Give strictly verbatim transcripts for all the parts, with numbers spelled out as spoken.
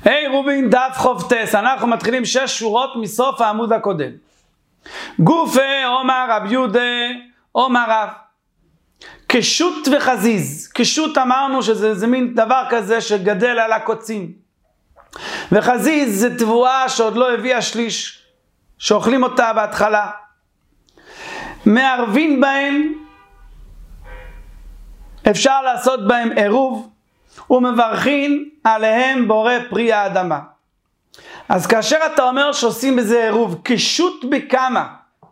היי רובין, דף חופטס, אנחנו מתחילים שש שורות מסוף העמוד הקודם. גופה אומר רב יהודה אומר רב. קשות וחזיז. קשות אמרנו שזה זה מין דבר כזה שגדל על הקוצים. וחזיז זה תבואה שעוד לא הביאה שליש, שאוכלים אותה בהתחלה. מערבים בהם, אפשר לעשות בהם עירוב, ומברכין עליהם בורא פרי האדמה. אז כאשר אתה אומר שעושים בזה עירוב, קשות בכמה?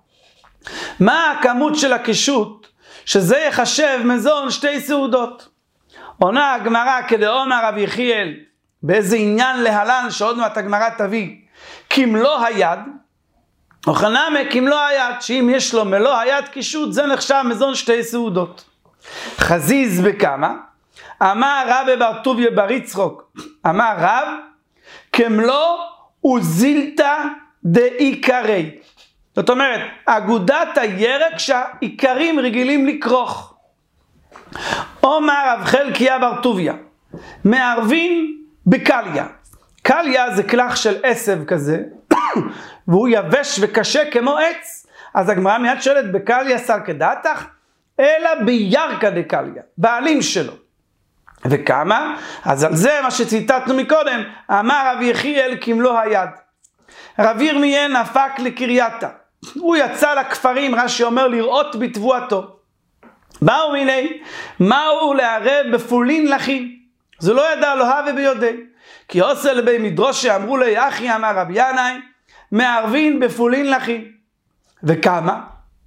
מה הכמות של הקשות? שזה יחשב מזון שתי סעודות. עונה הגמרא כדאמר רב יחיאל, באיזה עניין להלן שעוד מעט הגמרא תביא, כמלוא היד, או חנמה כמלוא היד, שאם יש לו מלוא היד קשות, זה נחשב מזון שתי סעודות. חזיז בכמה? אמר רב בר טוביה בר יצחוק, אמר רב, כמלוא וזילתא דעיקרי. זאת אומרת, אגודת הירק שהעיקרים רגילים לקרוך. אומר רב חלקיה בר טוביה, מערבין בקליה. קליה זה כלך של עשב כזה, והוא יבש וקשה כמו עץ. אז הגמרא מיד שואלת, בקליה סלקא דעתך? אלא בירקא דקליה, בעלים שלו. וכמה? אז על זה מה שציטטנו מקודם, אמר רב יחיאל כמלוא היד. רב ירמיה נפק לקרייתה, הוא יצא לכפרים, רש"י אומר, לראות בתבואתו. באו מיני, מהו לערב בפולין לחים? זה לא ידע לו הווה ביודעי. כי עושה לבי מדרושי אמרו לי, אחי אמר רבי ינאי, מערבין בפולין לחים. וכמה?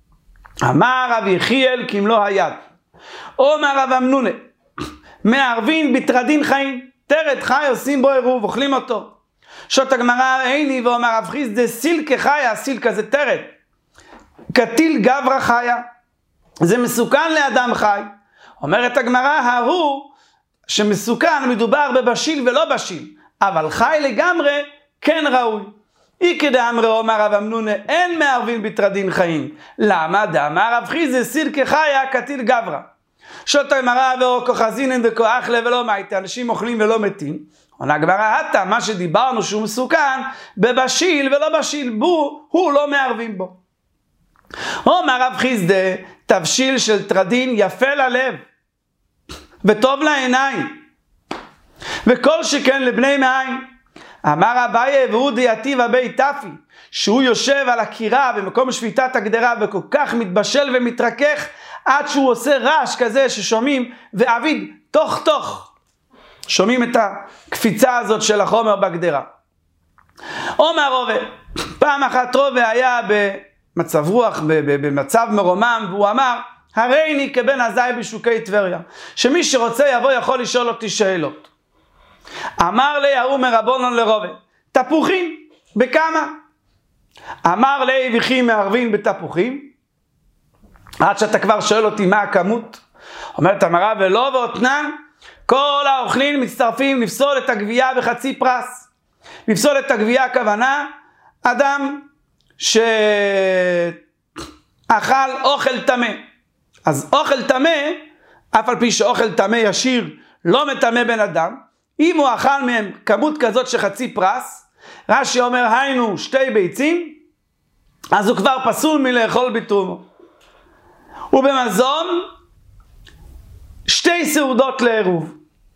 אמר רב יחיאל כמלוא היד. אומר רב אמנונה, מערבין בטרדין חיים, תרד חי עושים בו עירוב, אוכלים אותו. שוט הגמרא איני ואומר רב חיסדא סילקה חיה, סילקה זה תרד. קטיל גברא חיה, זה מסוכן לאדם חי. אומרת הגמרא, ההוא שמסוכן מדובר בבשיל ולא בשיל, אבל חי לגמרי כן ראוי. אי כדאמרי אומר רב אמנונה, אין מערבין בטרדין חיים. למה? דאמר רב חיסדא סילקה חיה, קטיל גברא. שוט הגמרא ואוקו חזינן דקו אחלה ולא מייטה, אנשים אוכלים ולא מתים. עונה הגמרא הטה, מה שדיברנו שהוא מסוכן, בבשיל ולא בשיל, בו, הוא לא מערבים בו. אומר רב חיסדא, תבשיל של טרדין יפה ללב, וטוב לעיניים, וכל שכן לבני מעיים. אמר אביי והוא דייתיב אבי תפי, שהוא יושב על הקירה במקום שביתת הגדרה, וכל כך מתבשל ומתרכך, עד שהוא עושה רעש כזה ששומעים, ואביד תוך תוך שומעים את הקפיצה הזאת של החומר בגדרה. אומר רובה, פעם אחת רובה היה במצב רוח, במצב מרומם, והוא אמר, הריני כבן עזאי בשוקי טבריה, שמי שרוצה יבוא יכול לשאול אותי שאלות. אמר לי ההוא מרבונון לרובה, תפוחים, בכמה? אמר לי וכי מערבין בתפוחים? עד שאתה כבר שואל אותי מה הכמות? אומרת המראה ולא ואותנן, כל האוכלים מצטרפים לפסול את הגבייה בחצי פרס. לפסול את הגבייה הכוונה, אדם שאכל אוכל טמא. אז אוכל טמא, אף על פי שאוכל טמא ישיר לא מטמא בן אדם, אם הוא אכל מהם כמות כזאת שחצי פרס, רש"י אומר היינו שתי ביצים, אז הוא כבר פסול מלאכול בתרומו. ובמזון שתי סעודות לעירוב.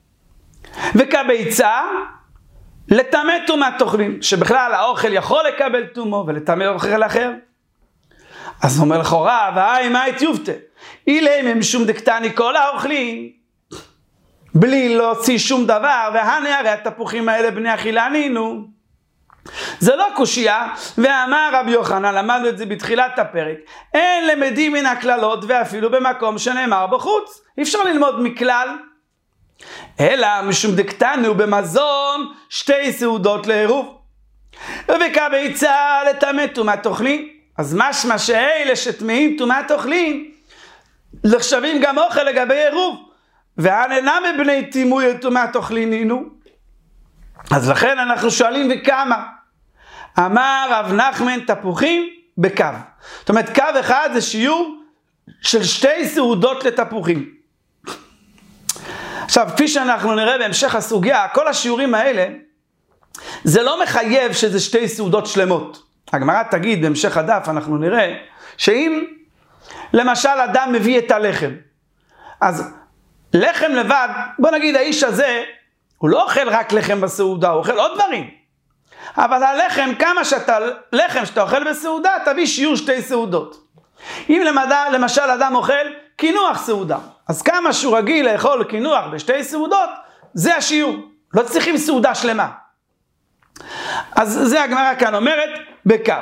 וכביצה לטמא טומאת אוכלים, שבכלל האוכל יכול לקבל טומאו ולטמא אוכל אחר. אז אומר לכאורה, והי מה יתיובתא? אילם הם שום דקטני כל האוכלים, בלי להוציא שום דבר, והנה הרי התפוחים האלה בני אכילה נינו. זה לא קושיה, ואמר רבי יוחנן, למדנו את זה בתחילת הפרק, אין למדים מן הכללות ואפילו במקום שנאמר בחוץ. אי אפשר ללמוד מכלל, אלא משום דקטנו במזון שתי סעודות לעירוב. וכביצה לטמא טומאת אוכלים, אז משמע שאלה שטמאים טומאת אוכלים, נחשבים גם אוכל לגבי עירוב. והנאינם בני טימוי טומאת אוכלים נינו. אז לכן אנחנו שואלים וכמה? אמר רב נחמן תפוחים בקו. זאת אומרת קו אחד זה שיעור של שתי סעודות לתפוחים. עכשיו כפי שאנחנו נראה בהמשך הסוגיה, כל השיעורים האלה זה לא מחייב שזה שתי סעודות שלמות. הגמרא תגיד בהמשך הדף, אנחנו נראה, שאם למשל אדם מביא את הלחם, אז לחם לבד, בוא נגיד האיש הזה, הוא לא אוכל רק לחם בסעודה, הוא אוכל עוד דברים. אבל הלחם, כמה שאתה, לחם שאתה אוכל בסעודה, תביא שיעור שתי סעודות. אם למדע, למשל אדם אוכל קינוח סעודה, אז כמה שהוא רגיל לאכול קינוח בשתי סעודות, זה השיעור. לא צריכים סעודה שלמה. אז זה הגמרא כאן אומרת, בקו.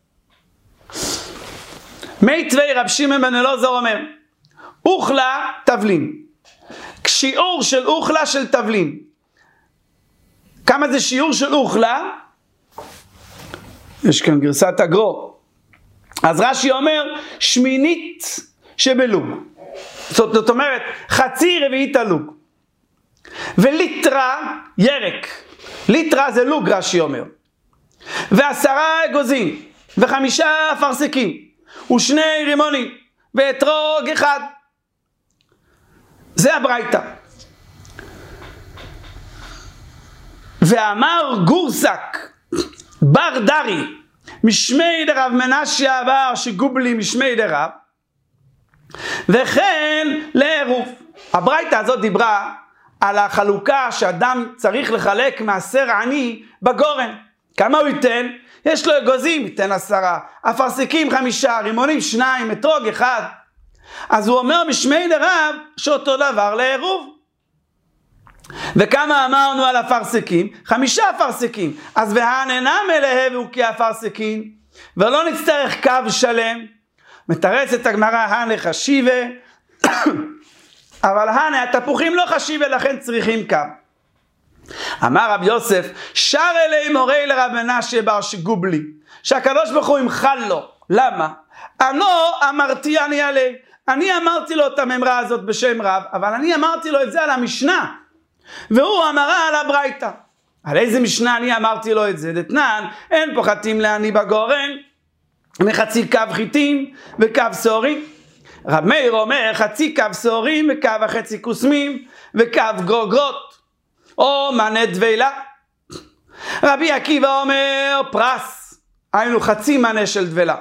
מי תווי רב שמעון בן אלעזר אומר, אוכלה תבלין. שיעור של אוכלה של תבלין. כמה זה שיעור של אוכלה? יש כאן גרסת הגרו. אז רש"י אומר, שמינית שבלוג. זאת אומרת, חצי רביעית הלוג. וליטרה ירק. ליטרה זה לוג, רש"י אומר. ועשרה אגוזים, וחמישה אפרסקים, ושני רימונים, ואתרוג אחד. זה הברייתא. ואמר גורסק, בר דרי, משמי דרב מנשיה בר שגובלי משמי דרב, וכן לעירוב. הברייתא הזאת דיברה על החלוקה שאדם צריך לחלק מעשר עני בגורן. כמה הוא ייתן? יש לו אגוזים, ייתן עשרה, אפרסקים חמישה, רימונים שניים, אתרוג אחד. אז הוא אומר משמי דרב שאותו דבר לעירוב. וכמה אמרנו על אפרסקים? חמישה אפרסקים. אז והננה מלאה והוא כאפרסקים, ולא נצטרך קו שלם. מתרצת הגמרא, הנה חשיבה, אבל הנה התפוחים לא חשיבה, לכן צריכים קו. אמר רב יוסף, שר אלי מורי לרב מנשה בר שגובלי, שהקדוש ברוך הוא ימחל לו. למה? אנו אמרתי אני עלי, אני אמרתי לו את הממרה הזאת בשם רב, אבל אני אמרתי לו את זה על המשנה, והוא אמרה על הברייתא. על איזה משנה אני אמרתי לו את זה? דתנן, אין פוחתים לעני בגורן, מחצי קו חיטים וקו סורים. רב מאיר אומר חצי קו סורים וקו החצי קוסמים וקו גרוגרות, או מנה דבלה. רבי עקיבא אומר פרס, היינו חצי מנה של דבלה.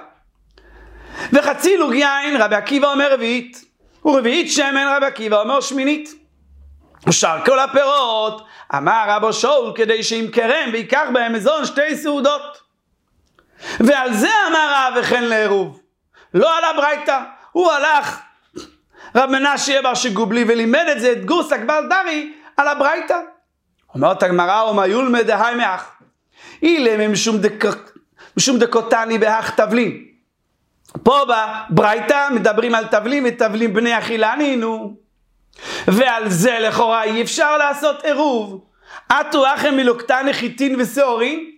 וחצי לוג יין, רבי עקיבא אומר רביעית, ורביעית שמן, רבי עקיבא אומר שמינית. ושאר כל הפירות, אמר רבו שאול, כדי שימכרם ויקח בהם מזון שתי סעודות. ועל זה אמר רב וכן לעירוב, לא על הברייתא. הוא הלך רב מנשה בר שגובלי ולימד את זה את גורסק בר דרי על הברייתא. אומרת הגמרא, ומה יולמד דהי מאח אילם משום דקותני בהך תבלין. פה בברייתא מדברים על תבלין, ותבלין בני אכילני, נו. ועל זה לכאורה אי אפשר לעשות עירוב. אתו אחם מלוקטני חיטין ושעורים,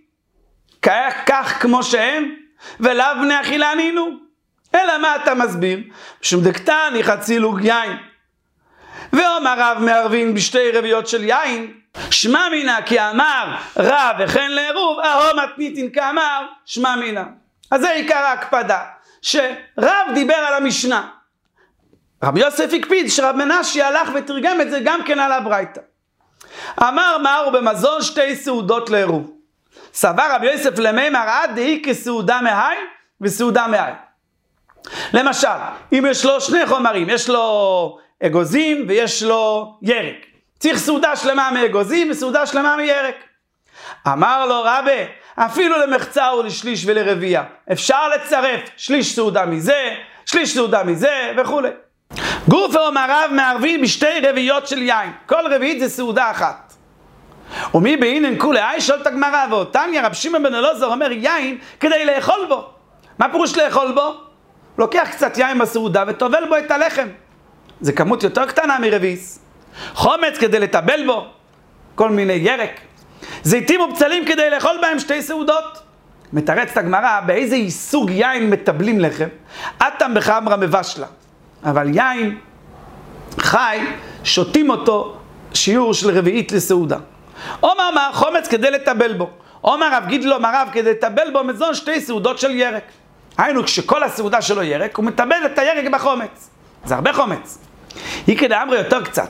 כך כמו שהם, ולאו בני אכילני, נו. אלא מה אתה מסביר? משום דקטני חצי לוג יין. ואומר רב מערבין בשתי רביעיות של יין, שמע מינה, כי אמר רב וכן לעירוב, אהו מתניתין כאמר שמע מינה. אז זה עיקר ההקפדה, שרב דיבר על המשנה. רב יוסף הקפיד שרב מנשה הלך ותרגם את זה גם כן על הברייתא. אמר מר במזון שתי סעודות לעירוב. סבר רב יוסף למימר עד דהי כסעודה מהי וסעודה מהי. למשל, אם יש לו שני חומרים, יש לו אגוזים ויש לו ירק, צריך סעודה שלמה מאגוזים וסעודה שלמה מירק. אמר לו רבי, אפילו למחצה ולשליש ולרביעה, אפשר לצרף שליש סעודה מזה, שליש סעודה מזה וכו'. גוף אומר רב מערבין בשתי רביעיות של יין, כל רביעית זה סעודה אחת. ומי באינן כולי אי שואלת הגמרא, ואותניה רב שמעון בן אלעזר אומר יין כדי לאכול בו. מה פירוש לאכול בו? לוקח קצת יין בסעודה וטובל בו את הלחם. זה כמות יותר קטנה מרביס. חומץ כדי לטבל בו, כל מיני ירק. זיתים ובצלים כדי לאכול בהם שתי סעודות. מתרצת הגמרא, באיזה סוג יין מטבלים לחם? אטם בחמרה מבשלה. אבל יין חי, שותים אותו שיעור של רביעית לסעודה. אומר מה, חומץ כדי לטבל בו. אומר רב גידלו מרב כדי לטבל בו מזון שתי סעודות של ירק. היינו כשכל הסעודה שלו ירק, הוא מטבל את הירק בחומץ. זה הרבה חומץ. היא כדי אמרי יותר קצת.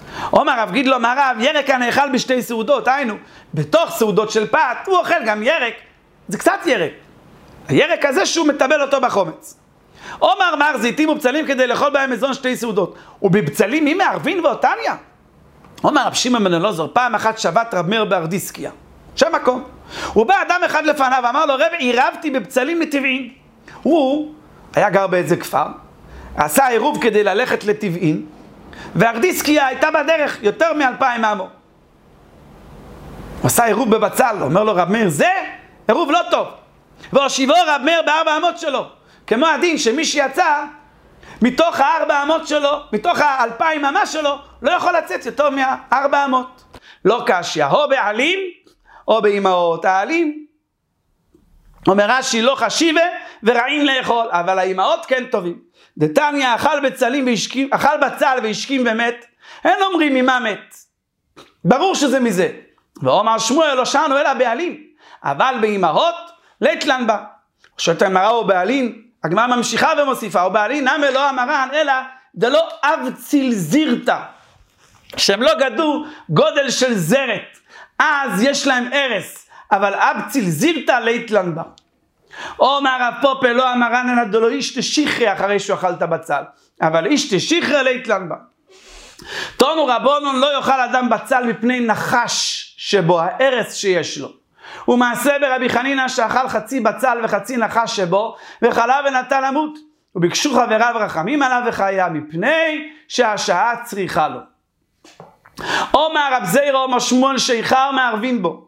אומר רב גידלו מהרב, ירק הנאכל בשתי סעודות, היינו, בתוך סעודות של פת, הוא אוכל גם ירק, זה קצת ירק. הירק הזה שהוא מטבל אותו בחומץ. אומר מר זיתים ובצלים כדי לאכול בהם מזון שתי סעודות. ובבצלים מי מערבין ואותניה? אומר רב שמעון בן אלעזר, פעם אחת שבת רב מאיר בארדיסקיה, שם מקום. הוא בא אדם אחד לפניו ואמר לו, רב, עירבתי בבצלים לטבעין. הוא היה גר באיזה כפר, עשה עירוב כדי ללכת לטבעין, וארדיסקיה הייתה בדרך יותר מאלפיים עמו. הוא עשה עירוב בבצל, אומר לו רב מאיר, זה עירוב לא טוב. והושיבו רב מאיר בארבע אמות שלו. כמו הדין שמי שיצא מתוך הארבע אמות שלו, מתוך האלפיים אמה שלו, לא יכול לצאת יותר מהארבע אמות. לא קשיא, או בעלים או באמהות. העלים, אומר רש"י, לא חשיבה ורעים לאכול, אבל האמהות כן טובים. דתניא אכל בצלים והשכים, אכל בצל והשכים ומת, אין אומרים ממה מת. ברור שזה מזה. ואומר שמואל לא שנו אלא בעלים, אבל באמהות ליתלן בה. שאתה אמרה או בעלים, הגמרא ממשיכה ומוסיפה, או בעלים נמי לא אמרן, אלא דלא אבציל זירתא, שהם לא גדו גודל של זרת, אז יש להם ערס, אבל אבציל זירתא ליתלן בה. אומר רב פופא לא אמרן אלא דלא איש תשיחרי אחרי שהוא אכל את הבצל, אבל איש תשיחרי ליתלן בה. תונו רבונון לא יאכל אדם בצל מפני נחש שבו, הערס שיש לו. ומעשה ברבי חנינא שאכל חצי בצל וחצי נחש שבו, וחלה ונטה למות. וביקשו חבריו רחמים עליו וחיה, מפני שהשעה צריכה לו. אומר רב זירא אומר שמואל שיכר מערבין בו.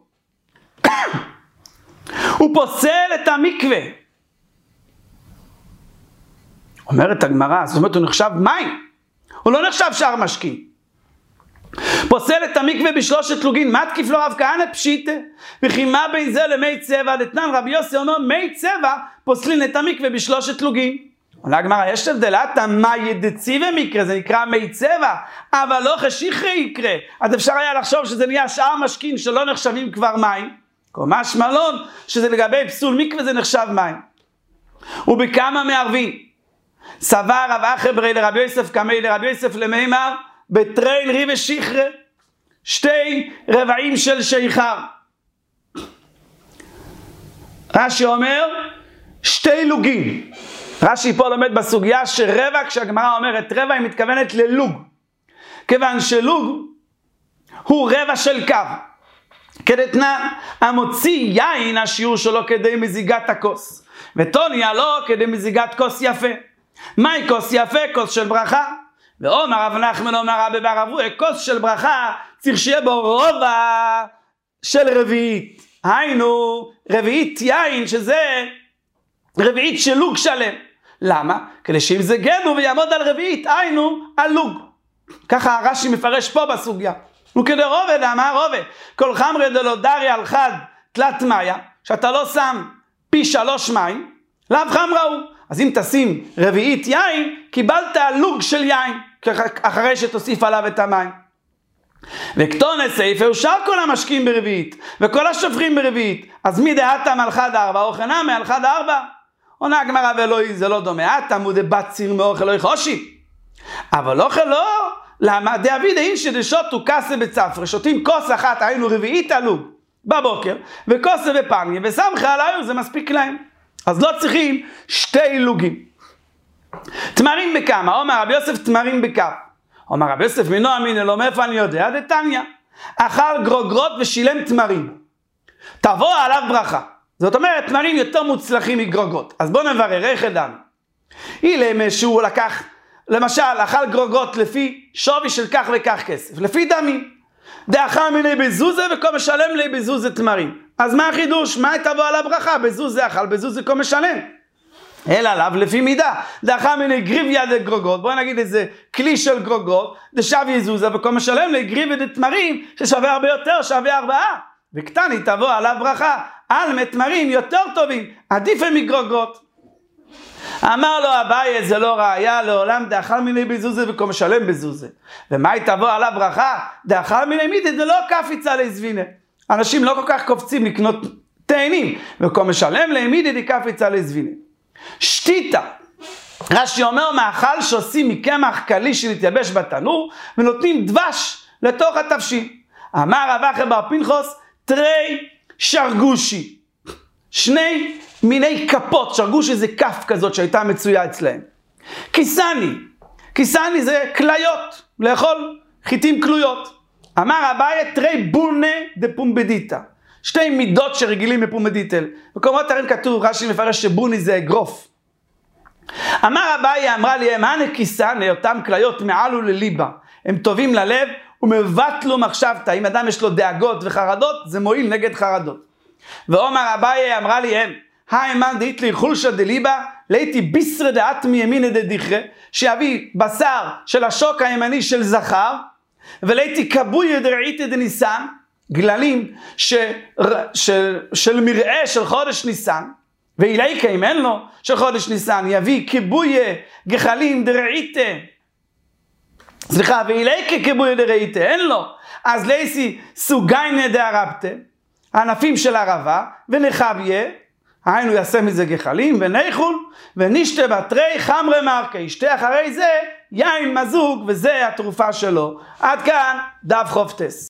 הוא פוסל את המקווה. אומרת הגמרא, זאת אומרת הוא נחשב מים, הוא לא נחשב שער משקים. פוסל את המקווה בשלושת לוגין, מה תקיף לו רב כהנא פשיטה? וכי מה בין זה למי צבע? דתנן רבי יוסי אומר, מי צבע פוסלין את המקווה בשלושת לוגין. עונה הגמרא, יש הבדל, אתה מה ידציבה מקרה, זה נקרא מי צבע, אבל לא חשיכרי יקרה. אז אפשר היה לחשוב שזה נהיה שער משכין שלא נחשבים כבר מים, קומש מלון, שזה לגבי פסול מקווה זה נחשב מים. ובכמה מערבים? סבר רב אחר ברי לרבי יוסף כמי לרבי יוסף למימר, בטרייל רי ושיחרה, שתי רבעים של שיחר. רש"י אומר, שתי לוגים. רש"י פה לומד בסוגיה שרבע, כשהגמרא אומרת רבע, היא מתכוונת ללוג. כיוון שלוג הוא רבע של קו. כדתנן, המוציא יין השיעור שלו כדי מזיגת הכוס. וטוניה לא כדי מזיגת כוס יפה. מהי כוס יפה? כוס של ברכה. ואומר רב נחמן אומר רבי בר אבוה, כוס של ברכה צריך שיהיה בו רובע של רביעית. היינו, רביעית יין שזה רביעית של לוג שלם. למה? כדי שאם זה גנו ויעמוד על רביעית, היינו על לוג. ככה רש"י מפרש פה בסוגיה. וכדי רובע, למה רובע? כל חמרי דלא דרי על חד תלת מאיה, שאתה לא שם פי שלוש מים, לאו חמרה הוא. אז אם תשים רביעית יין, קיבלת לוג של יין, אחרי שתוסיף עליו את המים. וכתונה סייפה הוא שאר כל המשקים ברביעית, וכל השופכים ברביעית. אז מי דהתם על חד ארבע, או חנם על חד ארבע? עונה הגמרא ואלוהי, זה לא דומה, אתם הוא דבציר מאוכל לא יחושי. אבל אוכל לא, למה? דאביד אין שדשותו כסה בצפרה, שותים כוס אחת, היינו רביעית הלוג, בבוקר, וכוסה בפניה, וסמכה על היום, זה מספיק להם. אז לא צריכים שתי לוגים. תמרים בכמה, אומר רבי יוסף תמרים בכף. אומר רבי יוסף מינו אמינא לו, מאיפה אני יודע? דתניא, אכל גרוגרות ושילם תמרים. תבוא עליו ברכה. זאת אומרת, תמרים יותר מוצלחים מגרוגרות. אז בוא נברר, איך ידענו? אילמה שהוא לקח, למשל, אכל גרוגרות לפי שווי של כך וכך כסף, לפי דמים. דאכל מיני בזוזה וכה משלם לי בזוזה תמרים. אז מה החידוש? מה תבוא על הברכה? בזוזה אכל, בזוזה כה משלם. אלא עליו לפי מידה. דאכל מיני גריביה דגרוגרות, בואו נגיד איזה כלי של גרוגרות, דשווה זוזה וכה משלם לי גריביה דתמרים, ששווה הרבה יותר, שווה ארבעה. וקטני תבוא עליו ברכה, על מתמרים יותר טובים, עדיף הם מגרוגרות. אמר לו אביי, זה לא ראיה, לעולם דאכל מיני בזוזה וכה משלם בזוזה. ומה תבוא עליו ברכה? דאכל מיני מידה, זה לא קפיצה לזבינה. אנשים לא כל כך קופצים לקנות תאנים, וכה משלם להם מידה דקפיצה לזבינה. שתיתה, רש"י אומר, מאכל שעושים מקמח קלי שנתייבש בתנור, ונותנים דבש לתוך התבשיל. אמר רב אחי בר פנחס, תרי שרגושי. שני מיני כפות, שרגושי זה כף כזאת שהייתה מצויה אצלהם. כיסני, כיסני זה כליות, לאכול חיטים כלויות. אמר אביי, תרי בונה דפומבדיטה. שתי מידות שרגילים בפומבדיטל. במקומות אחרים כתוב, רש"י מפרש שבוני זה אגרוף. אמר אביי, אמרה לי, הם הנקיסני, אותם כליות מעלו לליבה. הם טובים ללב ומבטלו מחשבתא. אם אדם יש לו דאגות וחרדות, זה מועיל נגד חרדות. ואומר אביי, אמרה לי הם, האמן דאית לי חולשא דליבה, לאיתי ביסרא דעת מימינא דדיכרא, שיביא בשר של השוק הימני של זכר, ולאיתי כבוי דרעיתא דניסן, גללים ש... של... של מרעה של חודש ניסן, ואיליקה אם אין לו של חודש ניסן, יביא כיבוי גחלים דרעיתא, סליחה, ואיליקה כיבוי דרעיתא, אין לו, אז לייסי סוגיינה דערבתא, הענפים של ערבה, ונחביה, היינו יעשה מזה גחלים, וניחול, ונשתה בתרי חמרי מרקה, ישתה אחרי זה יין מזוג, וזה התרופה שלו. עד כאן דף חופטס.